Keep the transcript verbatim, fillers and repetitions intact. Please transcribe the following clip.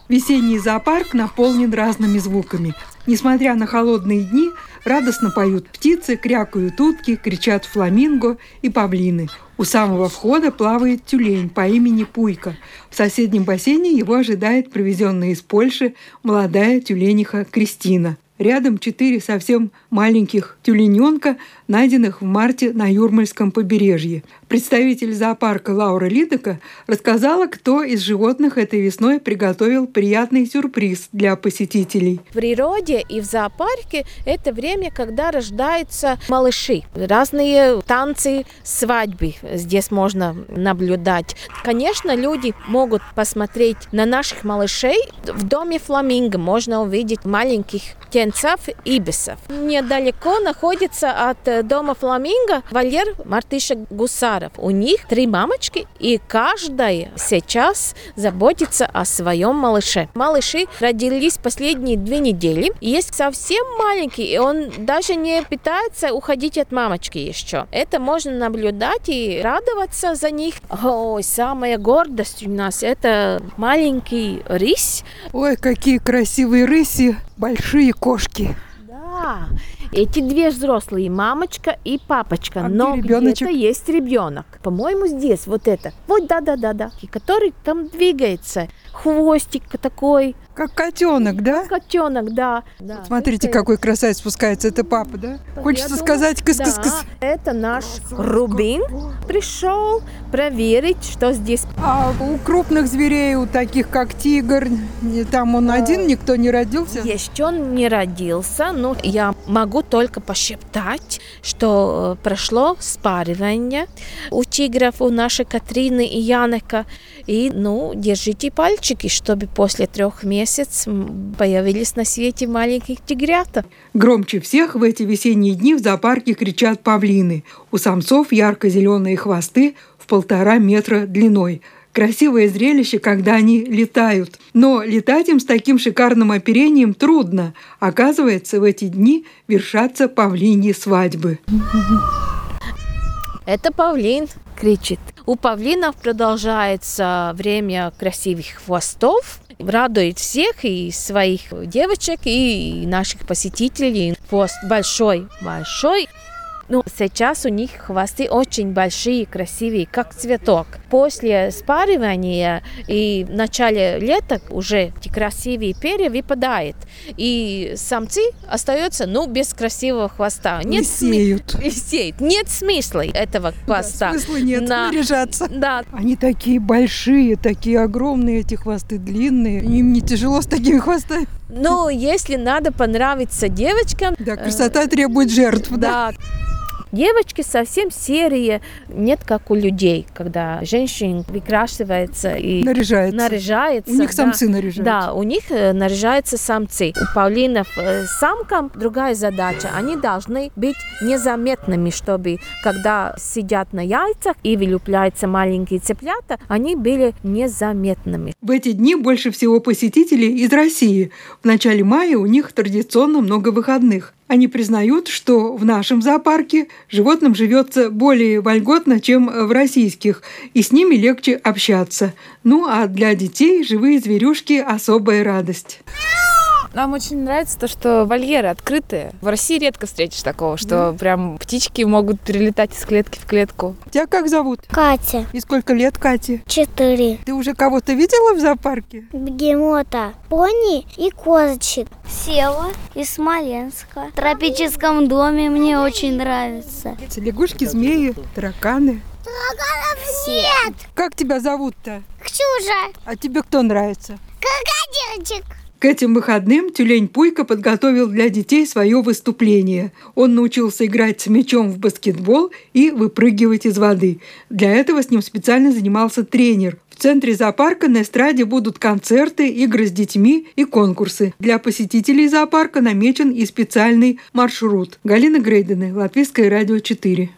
Весенний зоопарк наполнен разными звуками. Несмотря на холодные дни, радостно поют птицы, крякают утки, кричат фламинго и павлины. У самого входа плавает тюлень по имени Пуйка. В соседнем бассейне его ожидает привезенная из Польши молодая тюлениха Кристина. Рядом четыре совсем маленьких тюлененка, найденных в марте на Юрмальском побережье. Представитель зоопарка Лаура Лидека рассказала, кто из животных этой весной приготовил приятный сюрприз для посетителей. В природе и в зоопарке это время, когда рождаются малыши. Разные танцы, свадьбы здесь можно наблюдать. Конечно, люди могут посмотреть на наших малышей. В доме фламинго можно увидеть маленьких птенцов ибисов. Недалеко находится от дома фламинго вольер мартышек-гусаров. У них три мамочки, и каждая сейчас заботится о своем малыше. Малыши родились последние две недели. Есть совсем маленький, и он даже не пытается уходить от мамочки еще. Это можно наблюдать и радоваться за них. Ой, самая гордость у нас – это маленький рысь. Ой, какие красивые рыси, большие кошки. Да, эти две взрослые, мамочка и папочка, а но где где-то есть ребенок. По-моему, здесь вот это. Вот, да-да-да-да. Который там двигается. Хвостик такой. Как котенок, да? Котенок, да. да. Смотрите, это... какой красавец спускается. Это папа, да? Хочется думаю, сказать кыс-кыс-кыс. Да, это наш Рубин пришел проверить, что здесь. А у крупных зверей, у таких как тигр, там он один, никто не родился? Еще он не родился, но я могу только пошептать, что прошло спаривание у тигров, у нашей Катрины и Янека. И, ну, держите пальчики, чтобы после трех месяцев появились на свете маленьких тигрята. Громче всех в эти весенние дни в зоопарке кричат павлины. У самцов ярко-зеленые хвосты в полтора метра длиной. Красивое зрелище, когда они летают. Но летать им с таким шикарным оперением трудно. Оказывается, в эти дни вершатся павлиньи свадьбы. Это павлин кричит. У павлинов продолжается время красивых хвостов. Радует всех, и своих девочек, и наших посетителей. Хвост большой-большой. Ну, сейчас у них хвосты очень большие, красивые, как цветок. После спаривания и в начале лета уже эти красивые перья выпадают. И самцы остаются, ну, без красивого хвоста. Нет Лысеют. См... Лысеют. Нет смысла этого хвоста. Да, смысла нет, На... наряжаться. Да. Они такие большие, такие огромные, эти хвосты длинные. Им не тяжело с такими хвостами. Ну, если надо понравиться девочкам... Да, красота э... требует жертв, да. да. Девочки совсем серые, нет как у людей, когда женщина выкрашивается и наряжается. наряжается. У них да. самцы наряжаются. Да, у них наряжаются самцы. У павлинов э, самкам другая задача. Они должны быть незаметными, чтобы когда сидят на яйцах и вылупляются маленькие цыплята, они были незаметными. В эти дни больше всего посетителей из России. В начале мая у них традиционно много выходных. Они признают, что в нашем зоопарке животным живется более вольготно, чем в российских, и с ними легче общаться. Ну а для детей живые зверюшки – особая радость. Нам очень нравится то, что вольеры открытые. В России редко встретишь такого, что да. прям птички могут перелетать из клетки в клетку. Тебя как зовут? Катя. И сколько лет Кате? Четыре. Ты уже кого-то видела в зоопарке? Бегемота, пони и козочек. Сева из Смоленска. В тропическом доме мне очень нравится. Лягушки, змеи, тараканы. Тараканов нет. Как тебя зовут-то? Ксюша. А тебе кто нравится? Крокодильчик. К этим выходным тюлень Пуйка подготовил для детей свое выступление. Он научился играть с мячом в баскетбол и выпрыгивать из воды. Для этого с ним специально занимался тренер. В центре зоопарка на эстраде будут концерты, игры с детьми и конкурсы. Для посетителей зоопарка намечен и специальный маршрут. Галина Грейдены, Латвийское радио четыре.